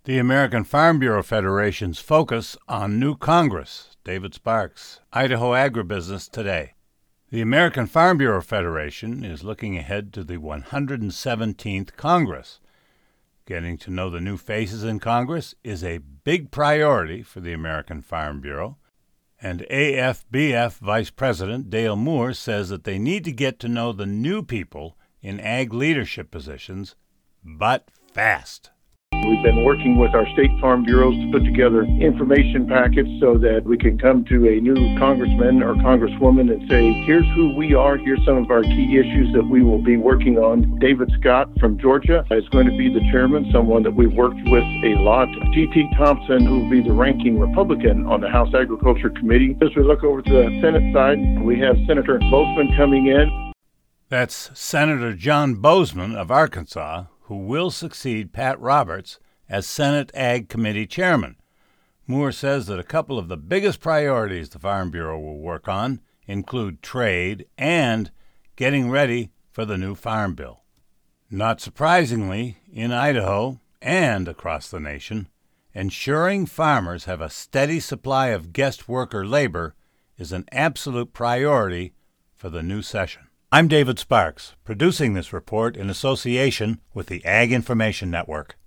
The American Farm Bureau Federation's focus on new Congress. David Sparks, Idaho Agribusiness Today. The American Farm Bureau Federation is looking ahead to the 117th Congress. Getting to know the new faces in Congress is a big priority for the American Farm Bureau, and AFBF Vice President Dale Moore says that they need to get to know the new people in ag leadership positions, but fast. We've been working with our state farm bureaus to put together information packets so that we can come to a new congressman or congresswoman and say, here's who we are, here's some of our key issues that we will be working on. David Scott from Georgia is going to be the chairman, someone that we've worked with a lot. G.T. Thompson, who will be the ranking Republican on the House Agriculture Committee. As we look over to the Senate side, we have Senator Bozeman coming in. That's Senator John Bozeman of Arkansas, who will succeed Pat Roberts as Senate Ag Committee Chairman. Moore says that a couple of the biggest priorities the Farm Bureau will work on include trade and getting ready for the new Farm Bill. Not surprisingly, in Idaho and across the nation, ensuring farmers have a steady supply of guest worker labor is an absolute priority for the new session. I'm David Sparks, producing this report in association with the Ag Information Network.